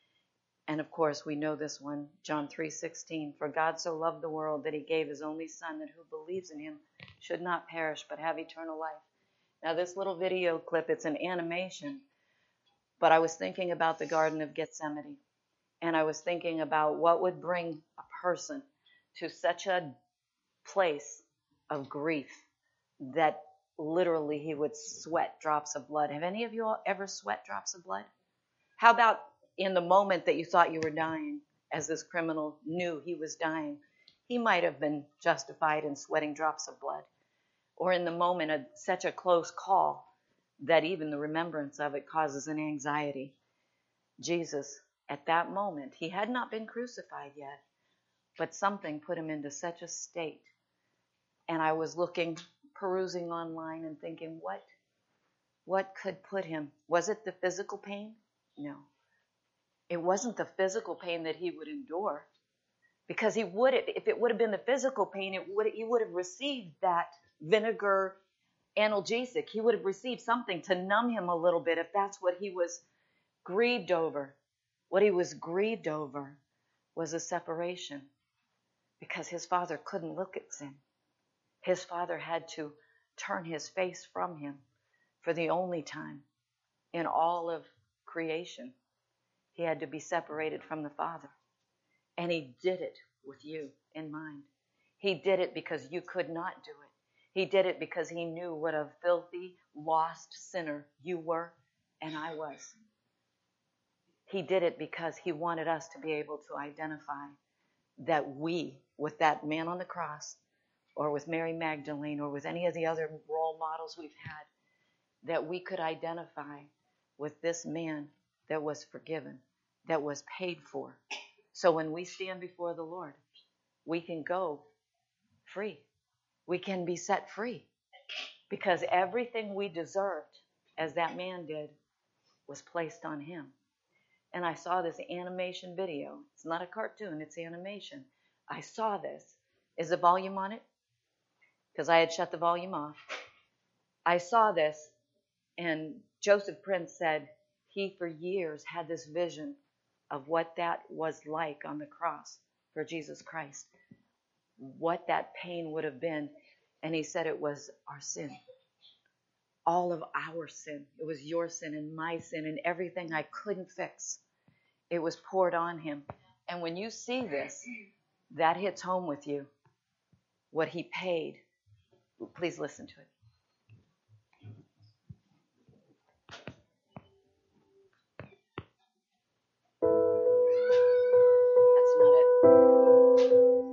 And of course, we know this one, John three sixteen. For God so loved the world that he gave his only Son, that who believes in him should not perish but have eternal life. Now, this little video clip, it's an animation, but I was thinking about the Garden of Gethsemane, and I was thinking about what would bring a person to such a place of grief that literally he would sweat drops of blood. Have any of you all ever sweat drops of blood? How about in the moment that you thought you were dying, as this criminal knew he was dying, he might have been justified in sweating drops of blood. Or in the moment of such a close call that even the remembrance of it causes an anxiety. Jesus, at that moment, he had not been crucified yet, but something put him into such a state. And I was looking, perusing online and thinking, what, what could put him? Was it the physical pain? No. It wasn't the physical pain that he would endure. Because he would, if it would have been the physical pain, it would, he would have received that vinegar analgesic. He would have received something to numb him a little bit if that's what he was grieved over. What he was grieved over was a separation. Because his Father couldn't look at sin. His Father had to turn his face from him for the only time in all of creation. He had to be separated from the Father. And he did it with you in mind. He did it because you could not do it. He did it because he knew what a filthy, lost sinner you were and I was. He did it because he wanted us to be able to identify that we, with that man on the cross, or with Mary Magdalene, or with any of the other role models we've had, that we could identify with this man that was forgiven, that was paid for. So when we stand before the Lord, we can go free. We can be set free. Because everything we deserved, as that man did, was placed on him. And I saw this animation video. It's not a cartoon, it's animation. I saw this. Is the volume on it? Because I had shut the volume off. I saw this, and Joseph Prince said he for years had this vision of what that was like on the cross for Jesus Christ. What that pain would have been. And he said it was our sin. All of our sin. It was your sin and my sin and everything I couldn't fix. It was poured on him. And when you see this, that hits home with you. What he paid. Please listen to it. That's not it.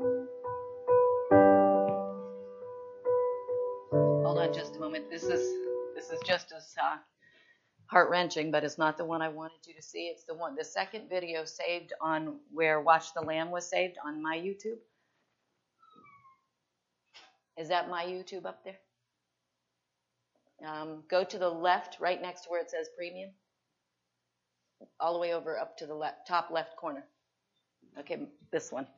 Hold on just a moment. This is this is just as uh, heart-wrenching, but it's not the one I wanted you to see. It's the one, the second video saved on where Watch the Lamb was saved on my YouTube. Is that my YouTube up there? Um, go to the left, right next to where it says Premium. All the way over up to the left, top left corner. Okay, this one.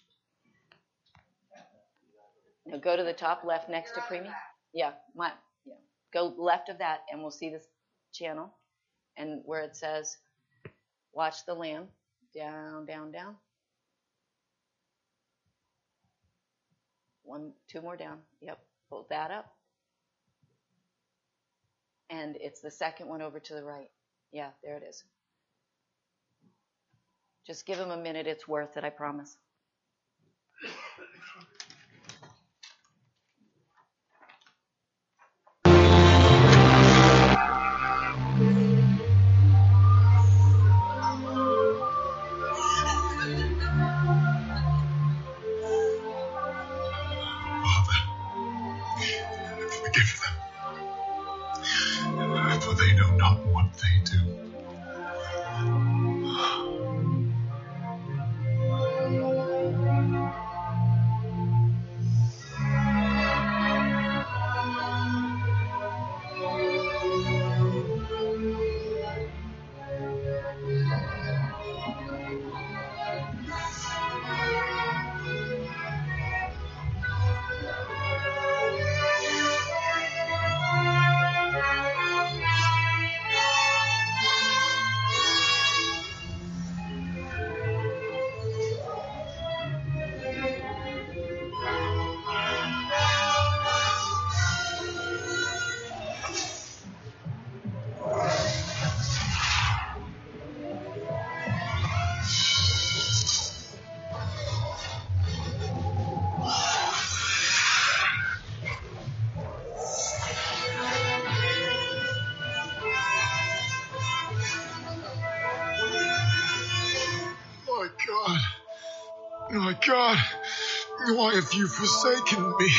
Now go to the top left next to Premium. Yeah, my yeah. Go left of that, and we'll see this channel, and where it says Watch the Lamb. Down, down, down. One, two more down. Yep, pull that up. And it's the second one over to the right. Yeah, there it is. Just give him a minute. It's worth it, I promise. Forgive them, for they know not what they do. My God, why have you forsaken me?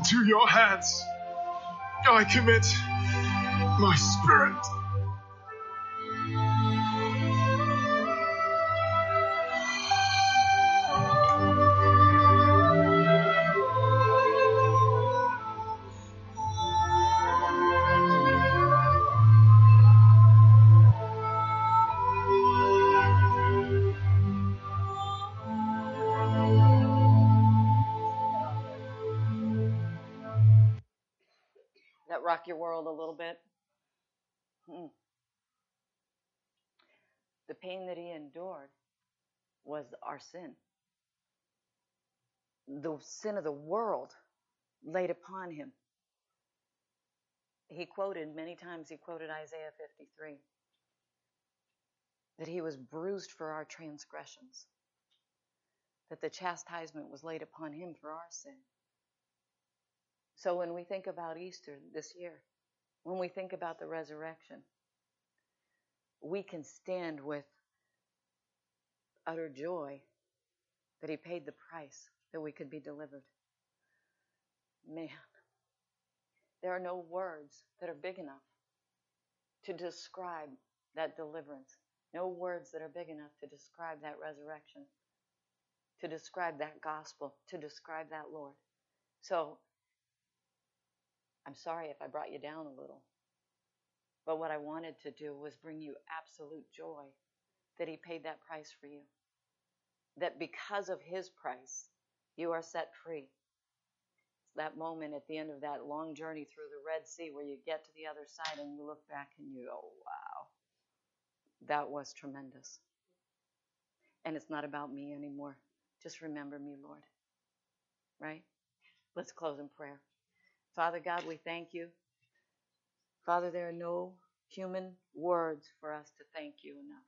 into your hands. I commit my spirit. That rock your world a little bit? Hmm. The pain that he endured was our sin. The sin of the world laid upon him. He quoted, many times he quoted Isaiah fifty-three, that he was bruised for our transgressions, that the chastisement was laid upon him for our sin. So when we think about Easter this year, when we think about the resurrection, we can stand with utter joy that he paid the price that we could be delivered. Man, there are no words that are big enough to describe that deliverance. No words that are big enough to describe that resurrection, to describe that gospel, to describe that Lord. So, I'm sorry if I brought you down a little, but what I wanted to do was bring you absolute joy that he paid that price for you. That because of his price, you are set free. It's that moment at the end of that long journey through the Red Sea where you get to the other side and you look back and you go, wow, that was tremendous. And it's not about me anymore. Just remember me, Lord. Right? Let's close in prayer. Father God, we thank you. Father, there are no human words for us to thank you enough.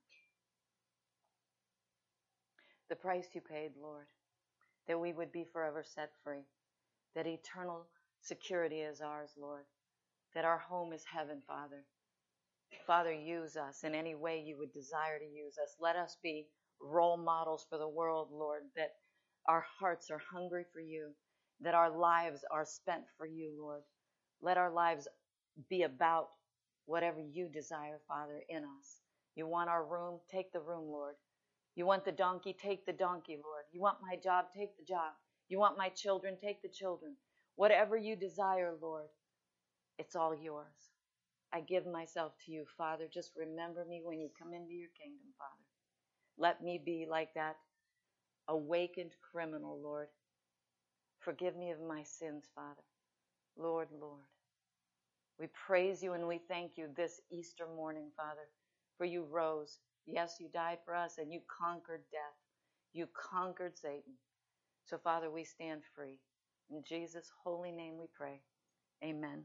The price you paid, Lord, that we would be forever set free, that eternal security is ours, Lord, that our home is heaven, Father. Father, use us in any way you would desire to use us. Let us be role models for the world, Lord, that our hearts are hungry for you, that our lives are spent for you, Lord. Let our lives be about whatever you desire, Father, in us. You want our room? Take the room, Lord. You want the donkey? Take the donkey, Lord. You want my job? Take the job. You want my children? Take the children. Whatever you desire, Lord, it's all yours. I give myself to you, Father. Just remember me when you come into your kingdom, Father. Let me be like that awakened criminal, Lord. Forgive me of my sins, Father. Lord, Lord. We praise you and we thank you this Easter morning, Father, for you rose. Yes, you died for us and you conquered death. You conquered Satan. So, Father, we stand free. In Jesus' holy name we pray. Amen.